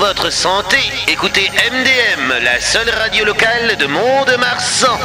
votre santé, écoutez MDM, la seule radio locale de Mont-de-Marsan.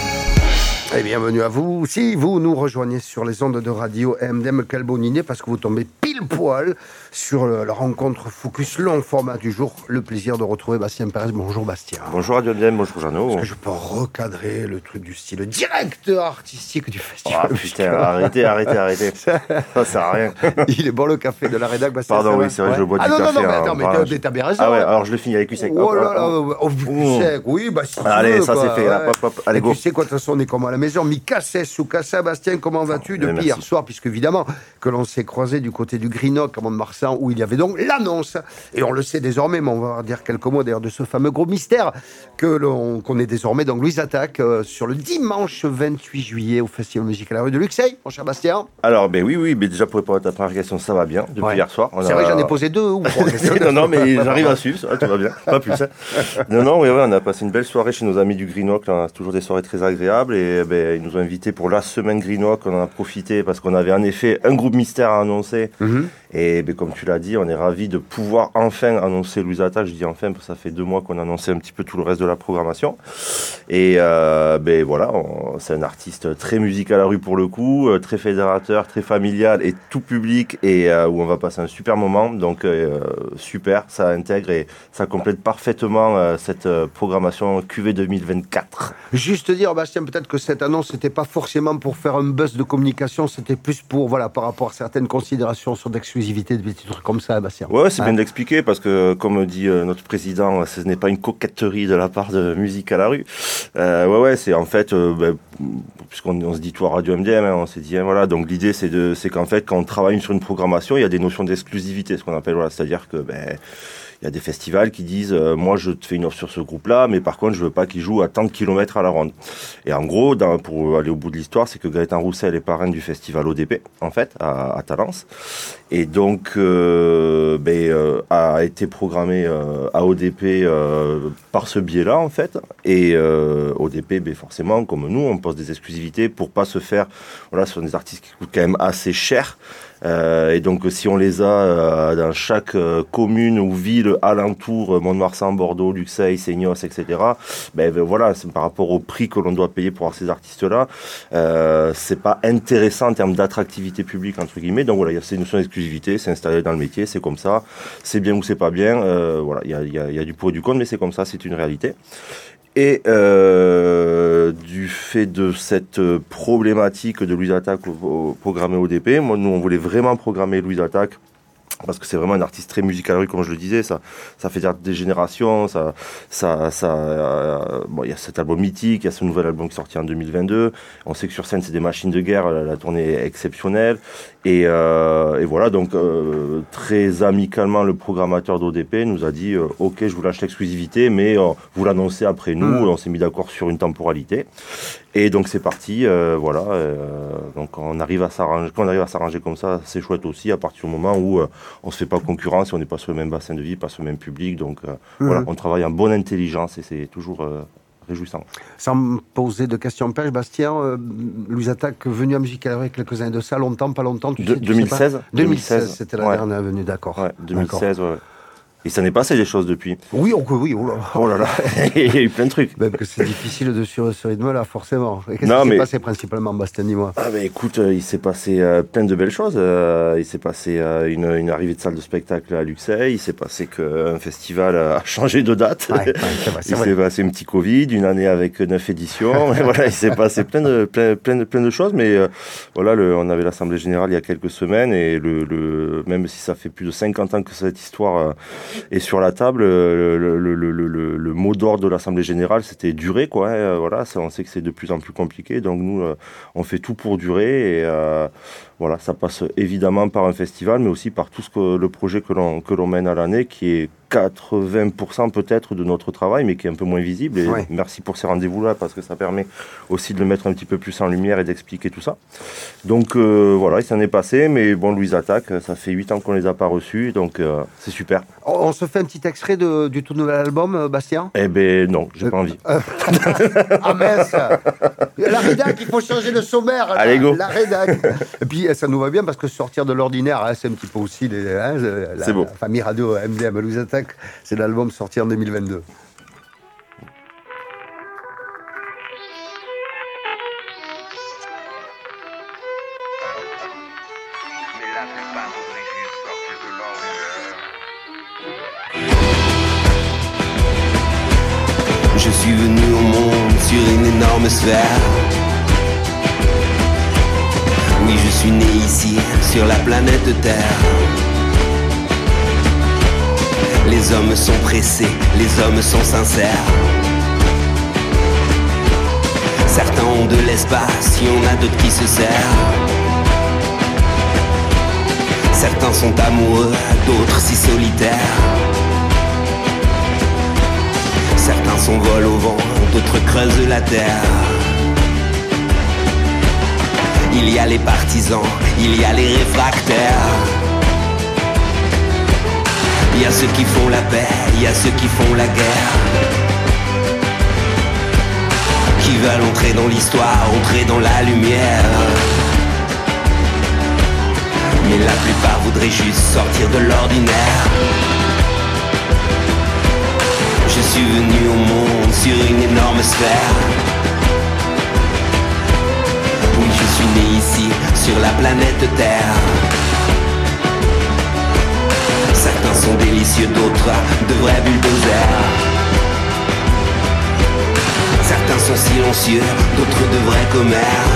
Et bienvenue à vous. Si vous nous rejoignez sur les ondes de radio MDM, quel bon idée, parce que vous tombez pile poil sur la rencontre Focus long format du jour. Le plaisir de retrouver Bastien Pérez. Bonjour Bastien. Bonjour Radio MDM, bonjour Jeannot. Est-ce que je peux recadrer le truc du style directeur artistique du festival? Oh putain, arrêtez. Ça sert à rien. Il est bon le café de la rédac, Bastien. Pardon, oui, c'est vrai, je bois du café. Non, mais attends, mais t'as bien raison. Ah ouais, alors je le finis avec du sec. Oh là là, sec, oui, bah si tu allez, veux, ça quoi, c'est fait, là, hop, allez, go. Tu sais quoi, de toute façon, on est comme à la maison. Mikasa Sukasa, Bastien, comment vas-tu depuis hier soir, puisque évidemment que l'on s'est croisé du côté du Greenock à Mont-de-Marsan, où il y avait donc l'annonce, et on le sait désormais, mais on va dire quelques mots d'ailleurs de ce fameux gros mystère que l'on connaît désormais, donc Louise Attaque, sur le dimanche 28 juillet au Festival musical à la rue de Luxeuil, mon cher Bastien. Alors, oui, mais déjà pour répondre à ta première question, ça va bien, depuis hier soir. C'est vrai que j'en ai posé 2 ou 3. non, mais j'arrive à suivre, ça, tout va bien, pas plus. Hein. Non, oui, on a passé une belle soirée chez nos amis du Greenock, là, c'est toujours des soirées très agréables, et ils nous ont invités pour la semaine Greenock, on en a profité parce qu'on avait en effet un groupe mystère à annoncer, et comme tu l'as dit, on est ravis de pouvoir enfin annoncer Louise Attaque. Je dis enfin parce que ça fait 2 mois qu'on a annoncé un petit peu tout le reste de la programmation, et voilà, c'est un artiste très musical à la rue pour le coup, très fédérateur, très familial et tout public, et où on va passer un super moment, donc super, ça intègre et ça complète parfaitement cette programmation QV 2024. Juste dire, Bastien, peut-être que cette annonce n'était pas forcément pour faire un buzz de communication, c'était plus pour, voilà, par rapport à certaines considérations sur l'exclusivité, des petits trucs comme ça, Bastien. Ouais, c'est bien d'expliquer, parce que, comme dit notre président, ce n'est pas une coquetterie de la part de Musique à la rue. C'est en fait, puisqu'on se dit tout à Radio MDM, on s'est dit, voilà, donc l'idée c'est qu'en fait, quand on travaille sur une programmation, il y a des notions d'exclusivité, ce qu'on appelle, voilà, c'est-à-dire que, il y a des festivals qui disent moi je te fais une offre sur ce groupe-là, mais par contre je veux pas qu'il joue à tant de kilomètres à la ronde. Et en gros, pour aller au bout de l'histoire, c'est que Gaëtan Roussel est parrain du festival ODP en fait à Talence, et donc a été programmé à ODP par ce biais-là en fait. Et ODP, forcément, comme nous, on pose des exclusivités pour pas se faire, voilà, sur des artistes qui coûtent quand même assez cher. Et donc si on les a dans chaque commune ou ville alentour, Mont-de-Marsan, Bordeaux, Luxeuil, Seignos, etc., voilà, c'est par rapport au prix que l'on doit payer pour avoir ces artistes-là, c'est pas intéressant en termes d'attractivité publique, entre guillemets. Donc voilà, il y a ces notions d'exclusivité, c'est installé dans le métier, c'est comme ça, c'est bien ou c'est pas bien, voilà, il y a du pour et du contre, mais c'est comme ça, c'est une réalité. Et du fait de cette problématique de Louise Attaque programmée ODP, nous on voulait vraiment programmer Louise Attaque parce que c'est vraiment un artiste très musical, comme je le disais, ça fait des générations, il y a cet album mythique, il y a ce nouvel album qui est sorti en 2022, on sait que sur scène c'est des machines de guerre, la tournée est exceptionnelle, et voilà, donc très amicalement le programmateur d'ODP nous a dit ok, je vous lâche l'exclusivité, mais vous l'annoncez après nous, on s'est mis d'accord sur une temporalité. Et donc c'est parti, voilà. Donc quand on arrive à s'arranger comme ça, c'est chouette aussi, à partir du moment où on se fait pas concurrence, et on n'est pas sur le même bassin de vie, pas sur le même public. Donc voilà, on travaille en bonne intelligence et c'est toujours réjouissant. Sans me poser de questions pêche, Bastien, Louise Attaque venue à Musique à la rue quelques années de ça, longtemps, pas longtemps, 2016. 2016, c'était la dernière venue, d'accord. Ouais, 2016, ouais. Et ça n'est passé des choses depuis. Oui, oui, oh là. Oh là là, il y a eu plein de trucs. Même que c'est difficile de suivre ce rythme-là, forcément. Et qu'est-ce qui s'est passé principalement, Bastien, dis-moi? Écoute, il s'est passé plein de belles choses. Il s'est passé une arrivée de salle de spectacle à Luxeuil. Il s'est passé qu'un festival a changé de date. Il s'est passé un petit Covid, une année avec 9 éditions. Et voilà, il s'est passé plein de choses. Mais voilà, on avait l'Assemblée Générale il y a quelques semaines. Et même si ça fait plus de 50 ans que cette histoire est sur la table, le mot d'ordre de l'Assemblée Générale, c'était durer, quoi. Hein, voilà, on sait que c'est de plus en plus compliqué. Donc nous, on fait tout pour durer. Et voilà, ça passe évidemment par un festival, mais aussi par tout le projet que l'on mène à l'année, qui est 80% peut-être de notre travail, mais qui est un peu moins visible. Et merci pour ces rendez-vous-là, parce que ça permet aussi de le mettre un petit peu plus en lumière et d'expliquer tout ça. Donc voilà, il s'en est passé, mais bon, Louise Attaque, ça fait 8 ans qu'on les a pas reçus, donc c'est super. On se fait un petit extrait du tout nouvel album, Bastien? Eh ben non, j'ai pas envie. Ah mince, la rédac, il faut changer le sommaire. Allez, go. La rédac. Et puis ça nous va bien, parce que sortir de l'ordinaire, c'est un petit peu aussi la famille radio MDM Louise Attaque. Attack. C'est l'album sorti en 2022. Je suis venu au monde sur une énorme sphère. Oui, je suis né ici, sur la planète Terre. Les hommes sont pressés, les hommes sont sincères. Certains ont de l'espace, il y en a d'autres qui se serrent. Certains sont amoureux, d'autres si solitaires. Certains s'envolent au vent, d'autres creusent la terre. Il y a les partisans, il y a les réfractaires. Il y a ceux qui font la paix, il y a ceux qui font la guerre. Qui veulent entrer dans l'histoire, entrer dans la lumière. Mais la plupart voudraient juste sortir de l'ordinaire. Je suis venu au monde sur une énorme sphère. Oui, je suis né ici, sur la planète Terre. Certains sont délicieux, d'autres de vrais bulldozers. Certains sont silencieux, d'autres de vrais commères.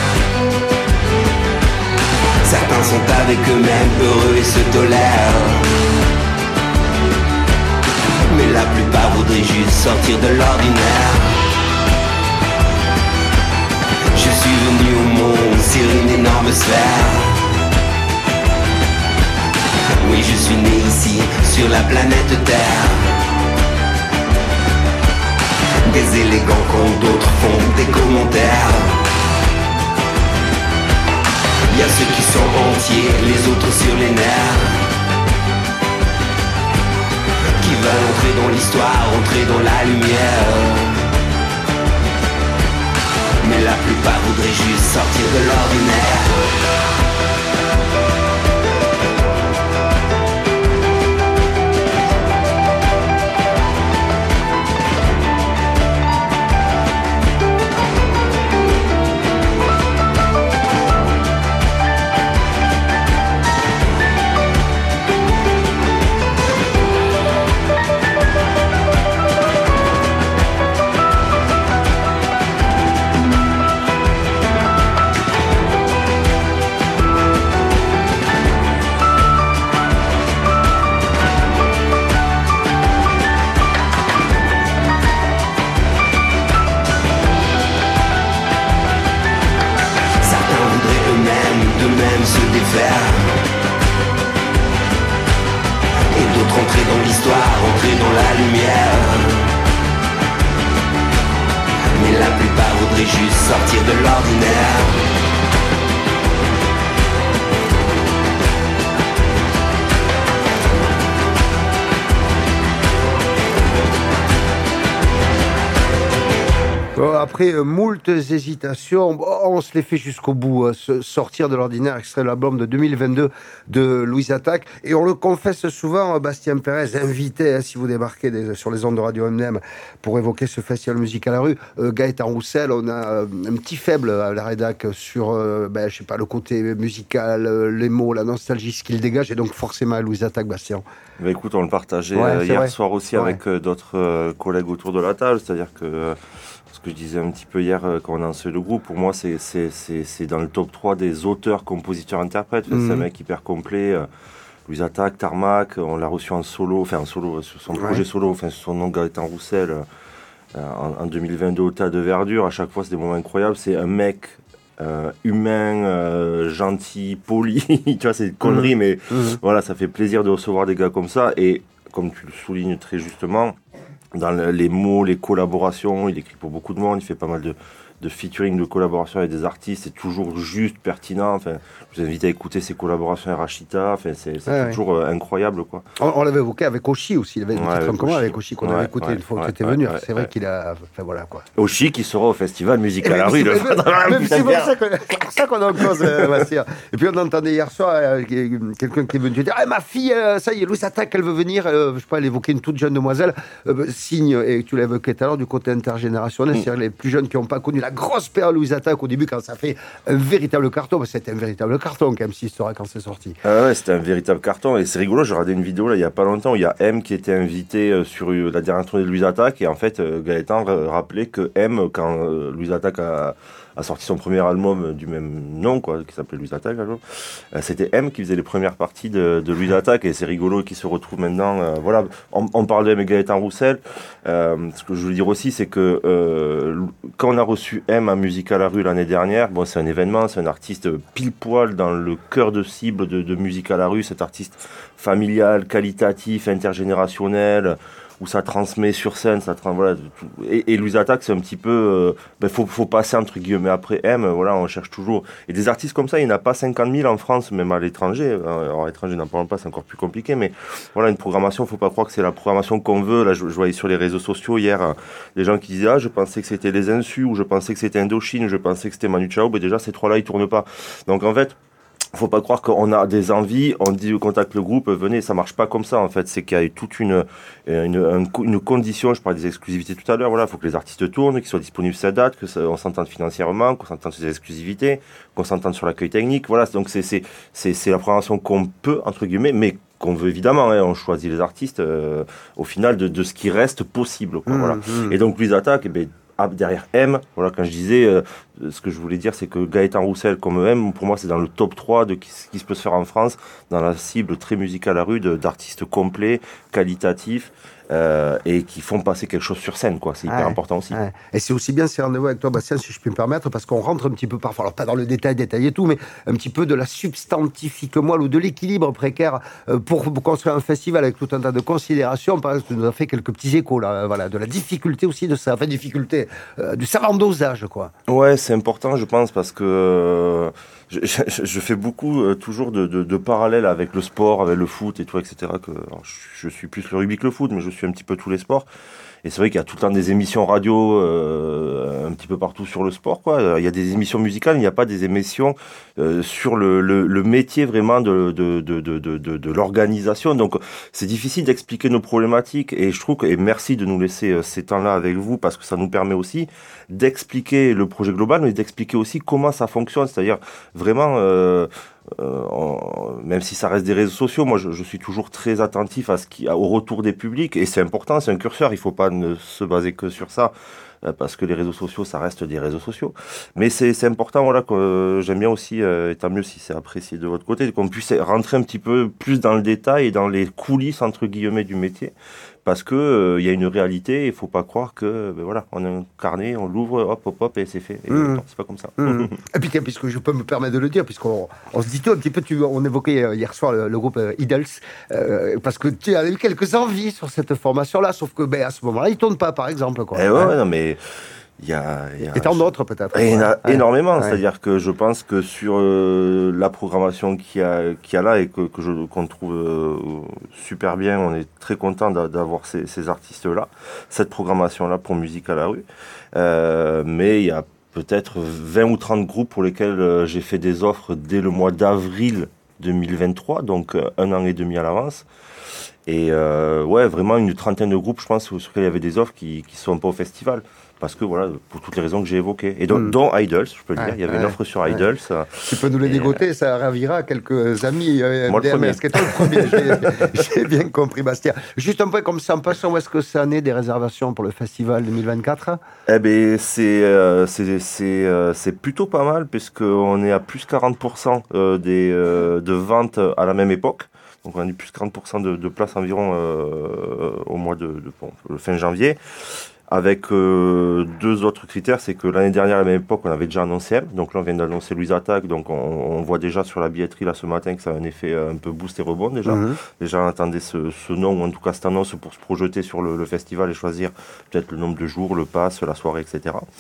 Certains sont avec eux-mêmes, heureux et se tolèrent. Mais la plupart voudraient juste sortir de l'ordinaire. Je suis venu au monde sur une énorme sphère. Oui, je suis né ici, sur la planète Terre. Des élégants quand d'autres font des commentaires. Il y a ceux qui sont entiers, les autres sur les nerfs. Qui veulent entrer dans l'histoire, entrer dans la lumière. Mais la plupart voudraient juste sortir de l'ordinaire. Et d'autres entrer dans l'histoire, entrer dans la lumière. Mais la plupart voudraient juste sortir de l'ordinaire. Après moult hésitations, on se les fait jusqu'au bout. Sortir de l'ordinaire, extrait de l'album de 2022 de Louise Attaque. Et on le confesse souvent, Bastien Pérez, invité, si vous débarquez sur les ondes de Radio MDM pour évoquer ce festival musique à la rue. Gaëtan Roussel, on a un petit faible à la rédac sur je sais pas, le côté musical, les mots, la nostalgie, ce qu'il dégage. Et donc forcément à Louise Attaque, Bastien. Mais écoute, on le partageait hier soir aussi avec d'autres collègues autour de la table. C'est-à-dire que ce que je disais un petit peu hier quand on a lancé le groupe, pour moi c'est dans le top 3 des auteurs, compositeurs, interprètes. C'est un mec hyper complet. Louise Attaque, Tarmac, on l'a reçu en solo sur son projet solo, sur son nom Gaëtan Roussel en 2022 au Tas de Verdure. À chaque fois c'est des moments incroyables. C'est un mec humain, gentil, poli. Tu vois, c'est une connerie, mais voilà, ça fait plaisir de recevoir des gars comme ça. Et comme tu le soulignes très justement, dans les mots, les collaborations, il écrit pour beaucoup de monde, il fait pas mal featuring, de collaboration avec des artistes, c'est toujours juste, pertinent. Enfin, je vous invite à écouter ses collaborations avec Rachita. Enfin, c'est toujours incroyable, quoi. On l'avait évoqué avec Oshi aussi. Il avait des titres en commun avec Oshi qu'on avait écouté une fois que tu étais venu. C'est vrai qu'il a... Enfin, voilà, quoi. Oshi qui sera au festival Musique à la rue. C'est pour ça qu'on en cause, Bastien. Et puis on entendait hier soir quelqu'un qui est venu dire ma fille, ça y est, Louise Attaque, elle veut venir. Je sais pas, elle évoquait une toute jeune demoiselle. Signe, et tu l'as évoqué tout à l'heure, du côté intergénérationnel, c'est-à-dire les plus jeunes qui n'ont pas connu la grosse période Louise Attaque au début, quand ça fait un véritable carton. C'était un véritable carton, quand même, si histoire quand c'est sorti. Ouais, c'était un véritable carton. Et c'est rigolo, j'ai regardé une vidéo là, il n'y a pas longtemps où il y a M qui était invité sur la dernière tournée de Louise Attaque. Et en fait, Gaëtan rappelait que M, quand Louise Attaque a sorti son premier album du même nom, quoi, qui s'appelait Louise Attaque, c'était M qui faisait les premières parties de Louise Attaque, et c'est rigolo qu'il se retrouve maintenant. Voilà, on parle de M et Gaëtan Roussel. Ce que je veux dire aussi, c'est que quand on a reçu M à Musique à la rue l'année dernière, bon, c'est un événement, c'est un artiste pile poil dans le cœur de cible de Musique à la rue, cet artiste familial, qualitatif, intergénérationnel, où ça transmet sur scène, voilà. Et Louise Attaque, c'est un petit peu... faut passer entre guillemets après M, voilà, on cherche toujours. Et des artistes comme ça, il n'y en a pas 50 000 en France, même à l'étranger. Alors à l'étranger, n'en parlons pas, c'est encore plus compliqué, mais voilà, une programmation, faut pas croire que c'est la programmation qu'on veut. Là, je voyais sur les réseaux sociaux hier, des gens qui disaient « Ah, je pensais que c'était les Insus, ou je pensais que c'était Indochine, je pensais que c'était Manu Chao », mais déjà, ces trois-là, ils tournent pas. Donc en fait, faut pas croire qu'on a des envies, on dit contacte le groupe, venez, ça marche pas comme ça en fait, c'est qu'il y a eu toute une condition, je parlais des exclusivités tout à l'heure, voilà, faut que les artistes tournent, qu'ils soient disponibles cette date, on s'entende financièrement, qu'on s'entende sur les exclusivités, qu'on s'entende sur l'accueil technique, voilà, donc c'est la programmation qu'on peut, entre guillemets, mais qu'on veut évidemment, hein, on choisit les artistes au final de ce qui reste possible, quoi, voilà. Et donc Louise Attaque, derrière M, voilà, quand je disais, ce que je voulais dire, c'est que Gaëtan Roussel comme M, pour moi, c'est dans le top 3 de ce qui se peut se faire en France, dans la cible très musicale à la rue, d'artistes complets, qualitatifs, et qui font passer quelque chose sur scène, quoi. C'est hyper important aussi. Ouais. Et c'est aussi bien ces rendez-vous avec toi, Bastien, si je puis me permettre, parce qu'on rentre un petit peu parfois, alors pas dans le détail et tout, mais un petit peu de la substantifique moelle ou de l'équilibre précaire pour construire un festival avec tout un tas de considérations. Par exemple, tu nous as fait quelques petits échos, là, voilà, de la difficulté aussi de ça, enfin, difficulté, du savant dosage, quoi. Ouais, c'est important, je pense, parce que je fais beaucoup toujours de parallèles avec le sport, avec le foot et tout, etc. Je suis plus le rugby que le foot, mais je suis un petit peu tous les sports. Et c'est vrai qu'il y a tout le temps des émissions radio un petit peu partout sur le sport, quoi. Il y a des émissions musicales, il n'y a pas des émissions sur le métier vraiment de l'organisation. Donc c'est difficile d'expliquer nos problématiques, et je trouve que, et merci de nous laisser ces temps-là avec vous, parce que ça nous permet aussi d'expliquer le projet global, mais d'expliquer aussi comment ça fonctionne. C'est-à-dire vraiment... même si ça reste des réseaux sociaux, moi je suis toujours très attentif au retour des publics, et c'est important, c'est un curseur, il faut pas ne se baser que sur ça, parce que les réseaux sociaux, ça reste des réseaux sociaux, mais c'est important, voilà, que j'aime bien aussi, et tant mieux si c'est apprécié de votre côté, qu'on puisse rentrer un petit peu plus dans le détail et dans les coulisses entre guillemets du métier, parce que y a une réalité, il faut pas croire que voilà, on a un carnet, on l'ouvre, hop et c'est fait. Et non, c'est pas comme ça. Et puis puisque je peux me permettre de le dire, puisqu'on se dit tout un petit peu, on évoquait hier soir le groupe Idols, parce que tu as eu quelques envies sur cette formation-là, sauf que à ce moment-là, ils tournent pas, par exemple, quoi. Non, mais et tant d'autres peut-être. Énormément, c'est-à-dire que je pense que sur la programmation qu'il y a là, et qu'on trouve super bien, on est très content d'avoir ces artistes-là, cette programmation-là pour Musique à la rue, mais il y a peut-être 20 ou 30 groupes pour lesquels j'ai fait des offres dès le mois d'avril 2023, donc 1 an et demi à l'avance. Et vraiment une trentaine de groupes, je pense, sur lesquels il y avait des offres qui ne sont pas au festival. Parce que voilà, pour toutes les raisons que j'ai évoquées. Et donc, dont Idols, je peux le dire, il y avait une offre sur Idols. Tu peux nous les dégoter, ça ravira quelques amis. Moi, le premier. Est-ce que toi, le premier, j'ai bien compris, Bastien. Juste un peu comme ça, en passant, où est-ce que ça en est des réservations pour le festival 2024 ? C'est plutôt pas mal, puisqu'on est à plus 40% de ventes à la même époque. Donc on a eu plus 40% de places environ au mois le fin janvier. Avec deux autres critères, c'est que l'année dernière, à la même époque, on avait déjà annoncé M. Donc là, on vient d'annoncer Louise Attaque. Donc on voit déjà sur la billetterie, là, ce matin, que ça a un effet un peu boost et rebond, déjà. Déjà, on attendait ce nom, ou en tout cas cette annonce, pour se projeter sur le festival et choisir peut-être le nombre de jours, le pass, la soirée, etc.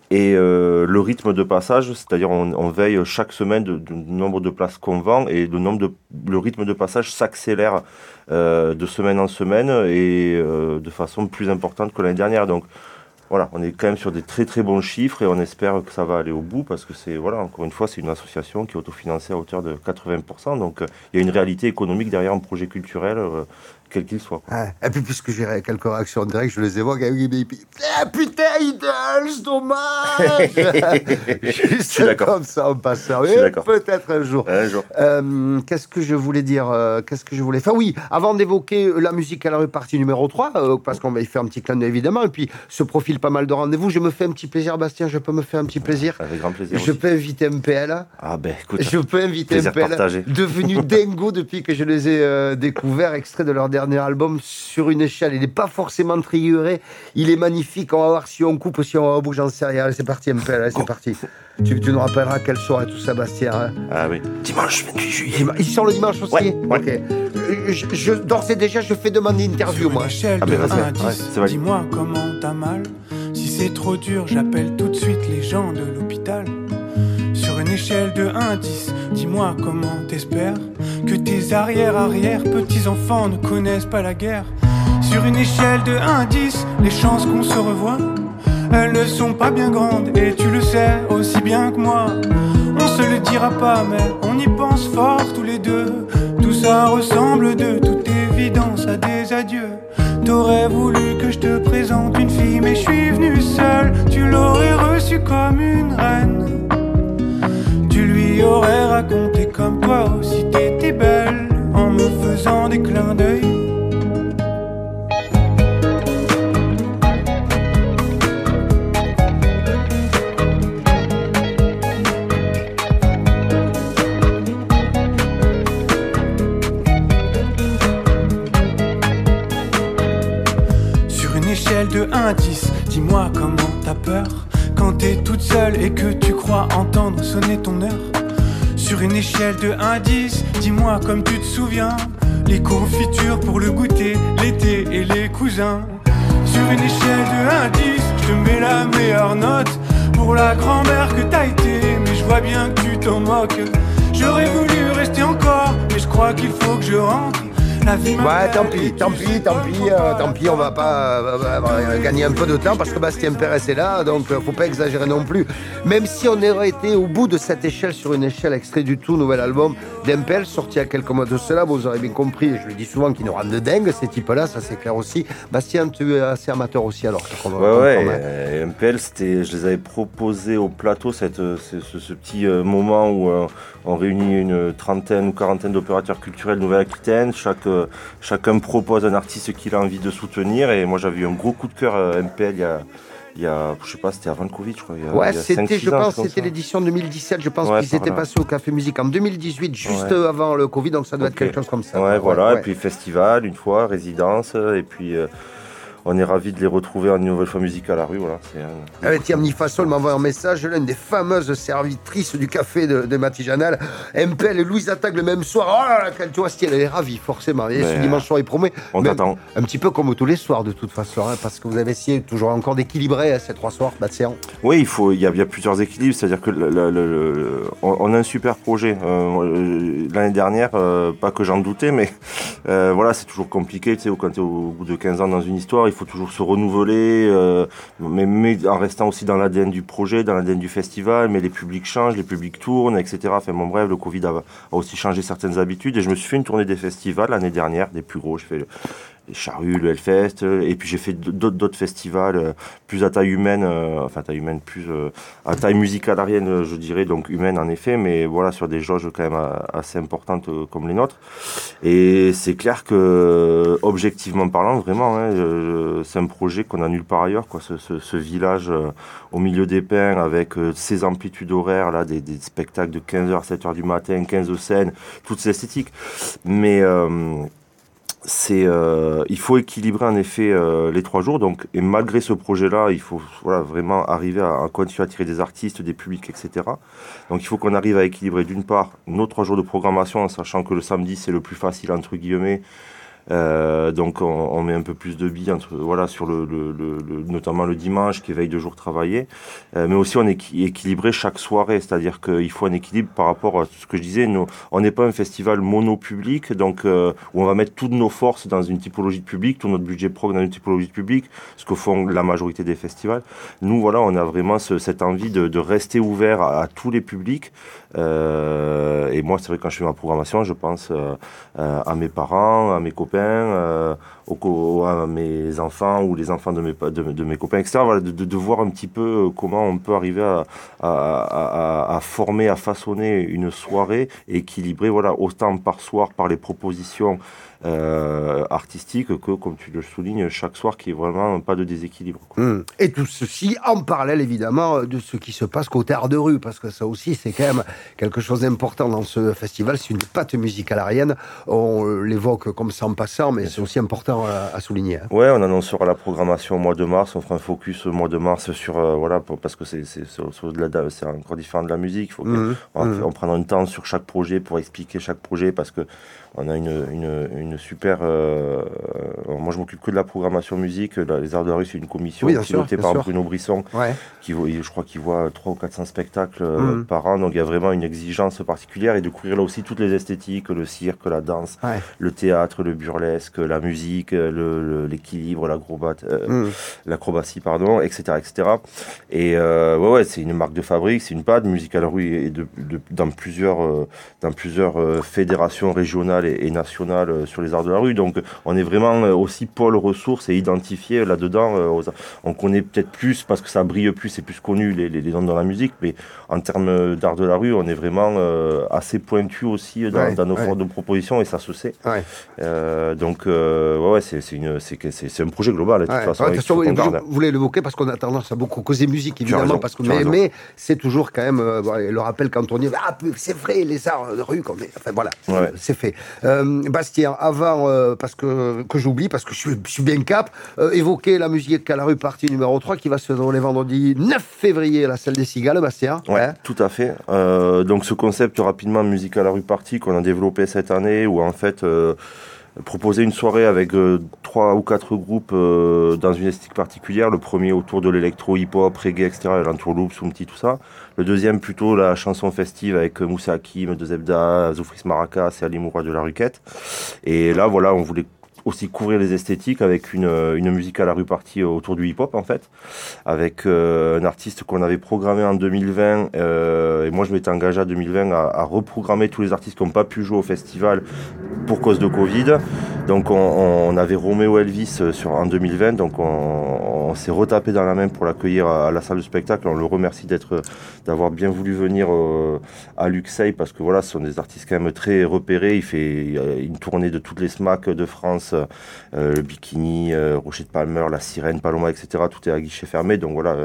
Et le rythme de passage, c'est-à-dire on veille chaque semaine du nombre de places qu'on vend et le rythme de passage s'accélère de semaine en semaine et de façon plus importante que l'année dernière. Donc voilà, on est quand même sur des très très bons chiffres et on espère que ça va aller au bout parce que c'est, voilà, encore une fois, c'est une association qui est autofinancée à hauteur de 80%. Donc il y a une réalité économique derrière un projet culturel. Quel qu'il soit. Et puis, puisque j'ai quelques réactions en direct, je les évoque. Putain, Idols, dommage. Je suis d'accord. Comme ça, en passant. Je suis d'accord. Peut-être un jour. Qu'est-ce que je voulais dire Enfin, oui, avant d'évoquer la musique à la rue partie numéro 3, parce qu'on va y faire un petit clin d'œil, évidemment, et puis ce profil pas mal de rendez-vous, je me fais un petit plaisir, Bastien, je peux me faire un petit plaisir. Avec grand plaisir. Je peux inviter MPL. Ah ben, écoute. Je peux inviter MPL. Partagé. Devenu dingo depuis que je les ai découverts, extrait de leur dernier album Sur une échelle. Il n'est pas forcément triuré, il est magnifique. On va voir si on coupe, si on rebouche, j'en sais rien. Allez, c'est parti, MPL, allez, c'est parti. Tu nous rappelleras quelle soirée tout ça, Bastien. Hein. Ah oui. Dimanche 28 juillet. Ils sont le dimanche aussi. Ouais. Ok. D'ores et déjà, je fais demander une interview, moi. Ah ben vas-y. C'est vrai. Dis-moi comment t'as mal. Si c'est trop dur, j'appelle tout de suite les gens de l'hôpital. Sur une échelle de 1 à 10, dis-moi comment t'espères que tes arrière-petits-enfants ne connaissent pas la guerre. Sur une échelle de 1 à 10, les chances qu'on se revoie, elles ne sont pas bien grandes et tu le sais aussi bien que moi. On se le dira pas mais on y pense fort tous les deux. Tout ça ressemble de toute évidence à des adieux. T'aurais voulu que je te présente une fille mais je suis venu seul. Tu l'aurais reçue comme une reine. Tu lui aurais raconté comme toi aussi t'étais belle en me faisant des clins d'œil. Sur une échelle de 1 à 10, dis-moi comment t'as peur quand t'es toute seule et que tu crois entendre sonner ton heure. Sur une échelle de 1 à 10, dis-moi comme tu te souviens les confitures pour le goûter, l'été et les cousins. Sur une échelle de 1 à 10, je te mets la meilleure note pour la grand-mère que t'as été. Mais je vois bien que tu t'en moques. J'aurais voulu rester encore, mais je crois qu'il faut que je rentre. Ouais, tant pis, on va pas gagner un peu de temps parce que Bastien Pérez est là, donc faut pas exagérer non plus. Même si on aurait été au bout de cette échelle, sur une échelle, extrait du tout nouvel album d'MPL, sorti il y a quelques mois de cela, vous aurez bien compris, et je le dis souvent, qu'ils nous rendent de dingue, ces types-là, ça c'est clair aussi. Bastien, tu es assez amateur aussi alors. Ouais, MPL, je les avais proposés au plateau, ce petit moment où on réunit une trentaine ou quarantaine d'opérateurs culturels de Nouvelle-Aquitaine, chacun propose un artiste qu'il a envie de soutenir et moi j'avais eu un gros coup de cœur MPL il y a je sais pas, c'était avant le Covid je crois. C'était l'édition 2017, je pense qu'ils étaient passés au Café Musique en 2018, juste avant le Covid, donc ça doit être quelque chose comme ça. Et puis festival une fois, résidence et puis on est ravis de les retrouver en nouvelle fois musique à la rue. Voilà, Tiens, Mnifassol m'envoie un message, l'une des fameuses servitrices du café de Matijanal, MPL et Louise attaque le même soir. Oh là là, tu vois, elle est ravie, forcément. Et ce dimanche soir, il promet. On t'attend. Un petit peu comme tous les soirs, de toute façon, parce que vous avez essayé toujours encore d'équilibrer ces 3 soirs, Bastien. Oui, il y a plusieurs équilibres, c'est-à-dire que on a un super projet. L'année dernière, pas que j'en doutais, mais voilà, c'est toujours compliqué, tu sais, quand tu es au bout de 15 ans dans une histoire, il faut toujours se renouveler, mais en restant aussi dans l'ADN du projet, dans l'ADN du festival, mais les publics changent, les publics tournent, etc. Enfin bon bref, le Covid a aussi changé certaines habitudes et je me suis fait une tournée des festivals l'année dernière, des plus gros, j'ai fait les Charrues, le Hellfest, et puis j'ai fait d'autres festivals plus à taille humaine, plus à taille musicalarienne, je dirais, donc humaine en effet, mais voilà, sur des jauges quand même assez importantes comme les nôtres. Et c'est clair que, objectivement parlant, vraiment, c'est un projet qu'on a nulle part ailleurs, quoi, ce village au milieu des pins, avec ces amplitudes horaires, là, des spectacles de 15h, 7h du matin, 15 scènes, toute cette esthétique. Mais il faut équilibrer en effet les 3 jours, donc, et malgré ce projet-là, il faut vraiment arriver à continuer à attirer des artistes, des publics, etc. Donc il faut qu'on arrive à équilibrer d'une part nos 3 jours de programmation, en sachant que le samedi c'est le plus facile entre guillemets, Donc on met un peu plus de billes sur notamment le dimanche qui est veille de jour travaillé, mais aussi on est équilibré chaque soirée, c'est-à-dire qu'il faut un équilibre par rapport à ce que je disais. Nous, on n'est pas un festival mono-public, donc où on va mettre toutes nos forces dans une typologie de public, tout notre budget prog dans une typologie de public, ce que font la majorité des festivals. Nous, voilà, on a vraiment cette envie de rester ouvert à tous les publics. Et moi, c'est vrai, quand je fais ma programmation, je pense à mes parents, à mes copains, à mes enfants ou les enfants de mes copains, etc. Voilà, de voir un petit peu comment on peut arriver à former, à façonner une soirée équilibrée, voilà, autant par soir, par les propositions artistique que, comme tu le soulignes, chaque soir qui est vraiment pas de déséquilibre. Et tout ceci en parallèle évidemment de ce qui se passe côté art de rue, parce que ça aussi c'est quand même quelque chose d'important dans ce festival, c'est une patte musicale arienne, on l'évoque comme ça en passant, mais c'est aussi important à souligner. Ouais, on annoncera la programmation au mois de mars, on fera un focus au mois de mars sur, parce que c'est encore différent de la musique, il faut on prendra un temps sur chaque projet pour expliquer chaque projet, parce que on a une super... moi, je m'occupe que de la programmation musique. Les Arts de la Rue, c'est une commission pilotée par Bruno Brisson, je crois qu'il voit 300 ou 400 spectacles par an. Donc, il y a vraiment une exigence particulière. Et de couvrir là aussi toutes les esthétiques, le cirque, la danse, le théâtre, le burlesque, la musique, l'équilibre, l'acrobatie, etc., etc. Et c'est une marque de fabrique, c'est une patte. Musique à la Rue et dans plusieurs fédérations régionales et nationales sur les Arts de la Rue. Donc on est vraiment aussi pôle ressources et identifié là-dedans. On connaît peut-être plus parce que ça brille plus, c'est plus connu les noms dans la musique, mais en termes d'Arts de la Rue, on est vraiment assez pointu aussi dans nos forces de proposition, et ça se sait. Donc c'est un projet global de toute façon. Vous voulez l'évoquer parce qu'on a tendance à beaucoup causer musique évidemment, parce que mais c'est toujours quand même le rappel quand on dit c'est vrai, les Arts de Rue, c'est fait. Bastien, avant, parce que j'oublie, parce que je suis bien cap, évoquer la musique à la rue partie numéro 3 qui va se dérouler vendredi 9 février à la salle des Cigales, Bastien. Ouais, tout à fait. Donc ce concept rapidement musique à la rue partie qu'on a développé cette année, où en fait proposer une soirée avec 3 ou 4 groupes dans une esthétique particulière. Le premier autour de l'électro, hip-hop, reggae, etc., l'entourloupe, Soumti, tout ça. Le deuxième plutôt la chanson festive avec Moussa Hakim, De Zebda, Zoufris Maracas et Ali Moura de la Ruquette. Et là, voilà, on voulait aussi couvrir les esthétiques avec une musique à la rue partie autour du hip-hop, en fait, avec un artiste qu'on avait programmé en 2020, et moi je m'étais engagé à 2020 à reprogrammer tous les artistes qui n'ont pas pu jouer au festival pour cause de Covid. Donc on avait Roméo Elvis en 2020, donc on s'est retapé dans la main pour l'accueillir à la salle de spectacle. On le remercie d'avoir bien voulu venir à Luxeuil, parce que voilà, ce sont des artistes quand même très repérés. Il fait une tournée de toutes les SMAC de France, le Bikini, Rocher de Palmer, La Sirène, Paloma, etc. Tout est à guichet fermé. Donc voilà,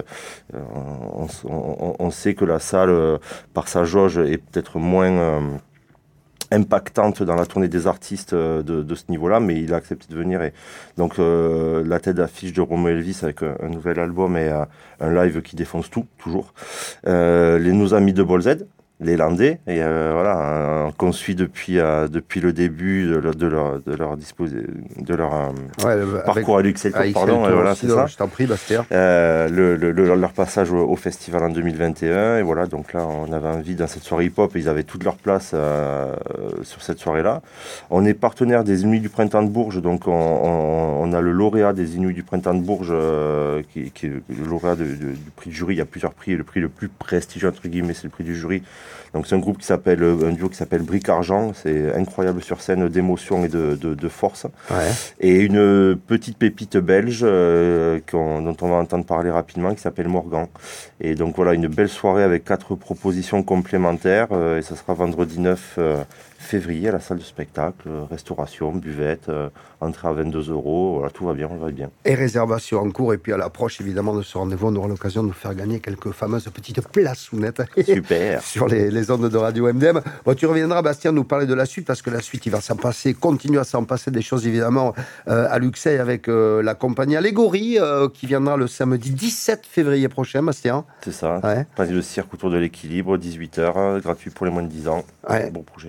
on sait que la salle, par sa jauge, est peut-être moins impactante dans la tournée des artistes de ce niveau-là, mais il a accepté de venir. Et donc la tête d'affiche de Roméo Elvis avec un nouvel album et un live qui défonce tout, toujours. Nos amis de Ball Z, les Landais, et qu'on suit depuis le début de leur parcours à Luxeuil, pardon, et voilà, c'est ça. Je t'en prie, Bastien. Leur passage au festival en 2021, et voilà, donc là, on avait envie, dans cette soirée hip-hop, ils avaient toute leur place sur cette soirée-là. On est partenaire des Inuits du Printemps de Bourges, donc on a le lauréat des Inuits du Printemps de Bourges, qui est le lauréat du prix du jury. Il y a plusieurs prix, le prix le plus prestigieux, entre guillemets, c'est le prix du jury. Donc c'est un duo qui s'appelle Bric Argent. C'est incroyable sur scène d'émotion et de force. Et une petite pépite belge dont on va entendre parler rapidement, qui s'appelle Morgan. Et donc voilà, une belle soirée avec 4 propositions complémentaires, et ça sera vendredi 9 février à la salle de spectacle, restauration, buvette, entrée à 22 €, voilà, tout va bien, on va bien. Et réservation en cours, et puis à l'approche évidemment de ce rendez-vous, on aura l'occasion de nous faire gagner quelques fameuses petites plaçounettes. Super. Sur les ondes de Radio MDM. Bon, tu reviendras, Bastien, nous parler de la suite, parce que la suite, il va s'en passer, continue à s'en passer des choses évidemment à Luxeuil avec la compagnie Allégorie qui viendra le samedi 17 février prochain, Bastien. C'est ça, pas de cirque autour de l'équilibre, 18h, gratuit pour les moins de 10 ans. Bon projet. Et puis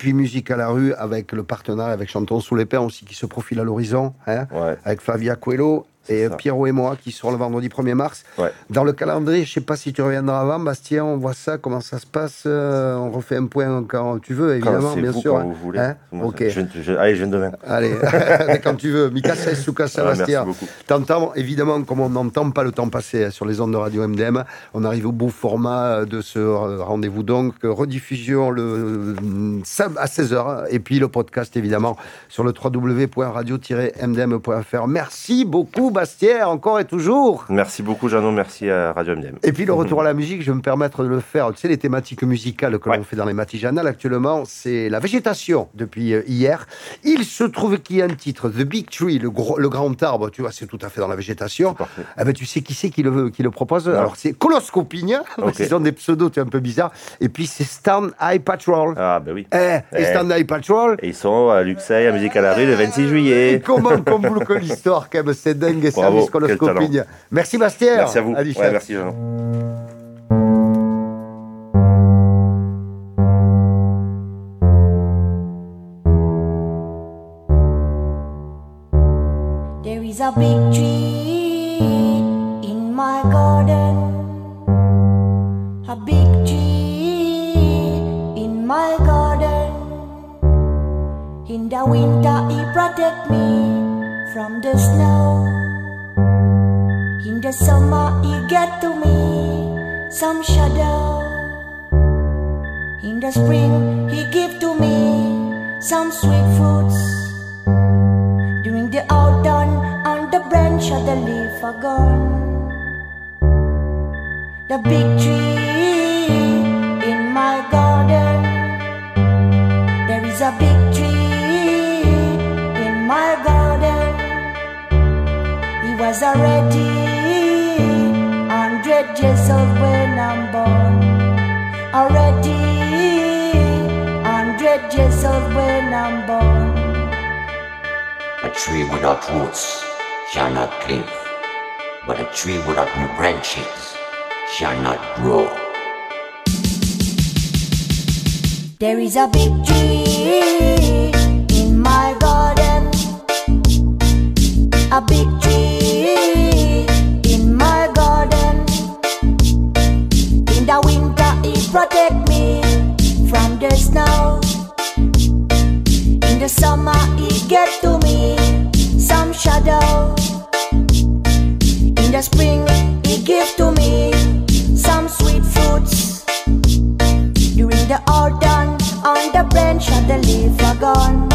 puis Musique à la rue avec le partenariat avec Chantons sous les pins aussi qui se profile à l'horizon, hein, avec Flavia Coelho. Et Pierrot et moi qui seront le vendredi 1er mars. Ouais. Dans le calendrier, je ne sais pas si tu reviendras avant, Bastien, on voit ça, comment ça se passe. On refait un point quand tu veux, évidemment, bien sûr. Quand vous voulez. Hein, ok. Allez, je viens demain. Allez, quand tu veux. Mika Sukasa, Bastien. Merci beaucoup. T'entends, évidemment, comme on n'entend pas le temps passer sur les ondes de Radio MDM, on arrive au beau format de ce rendez-vous. Donc, rediffusion à 16h. Et puis le podcast, évidemment, sur le www.radio-mdm.fr. Merci beaucoup, Bastien, encore et toujours. Merci beaucoup, Jeannot, merci à Radio MDM. Et puis le retour à la musique, je vais me permettre de le faire. Tu sais, les thématiques musicales que l'on fait dans les matijanales actuellement, c'est la végétation depuis hier. Il se trouve qu'il y a un titre, The Big Tree, le grand arbre, tu vois, c'est tout à fait dans la végétation. Eh ben, tu sais qui c'est qui le propose? Alors, c'est Coloscopigna, ils ont des pseudos, tu es un peu bizarre. Et puis, c'est Stand Eye Patrol. Ah, ben oui. Et Stand Eye Patrol. Et ils sont à Luxeuil, à Musique à la rue, le 26 juillet. Et comment que l'histoire, quand même, c'est dingue. Service Coloscopigna. Merci Bastien. Merci à vous. Merci Jean. There is a big tree in my garden, a big tree in my garden. In the winter it protect me from the snow. In the summer, he get to me some shadow. In the spring, he give to me some sweet fruits. During the autumn, on the branch of the leaf are gone. The big tree in my garden. There is a big tree in my garden. He was already 100 years old when I'm born. Already 100 years old when I'm born. A tree without roots shall not live, but a tree without new branches shall not grow. There is a big tree in my garden, a big tree in my garden. In the winter it protect me from the snow. In the summer it get to me some shadow. In the spring it give to me some sweet fruits. During the autumn on the branch of the leaf are gone.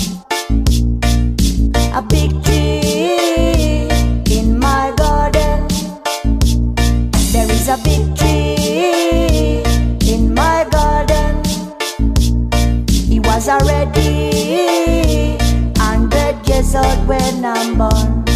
A big tree in my garden. There is a big tree in my garden. He was already 100 years old when I'm born.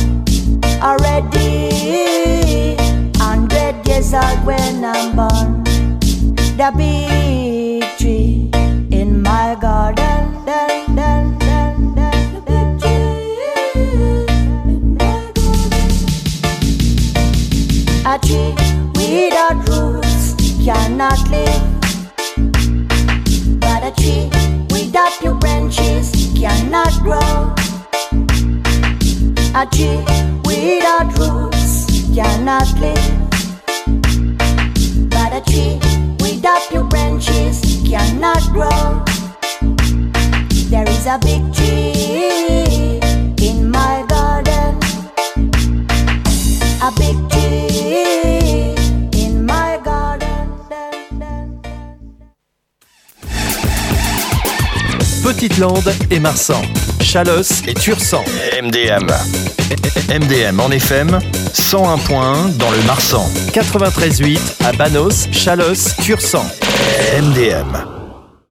Already 100 years old when I'm born. The big tree in my garden. Dun, dun, dun, dun. The big tree in my garden. A tree without roots cannot live, but a tree without new branches cannot grow. A tree without roots cannot live, but a tree without new branches cannot grow. There is a big tree in my garden, a big tree in my garden. Petite-Lande et Marsan, Chalosse et Tursan. MDM. MDM en FM, 101.1 dans le Marsan. 93.8 à Banos, Chalosse, Tursan. MDM.